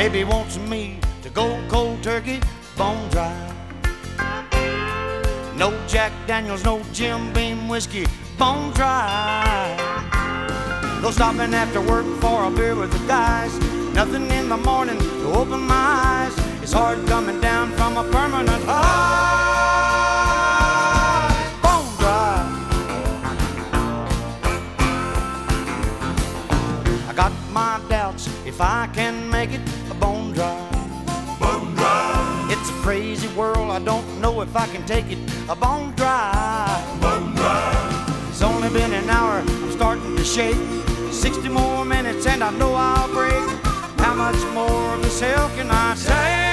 Baby wants me to go cold turkey, bone dry. No Jack Daniels, no Jim Beam whiskey, bone dry. No stopping after work for a beer with the guys. Nothing in the morning to open my eyes. It's hard coming down from a permanent high. Bone dry. I got my doubts if I can make it a bone dry. Bone dry. It's a crazy world, I don't know if I can take it a bone dry. Bone dry. It's only been an hour, I'm starting to shake. 60 more minutes and I know I'll break. How much more of this hell can I say?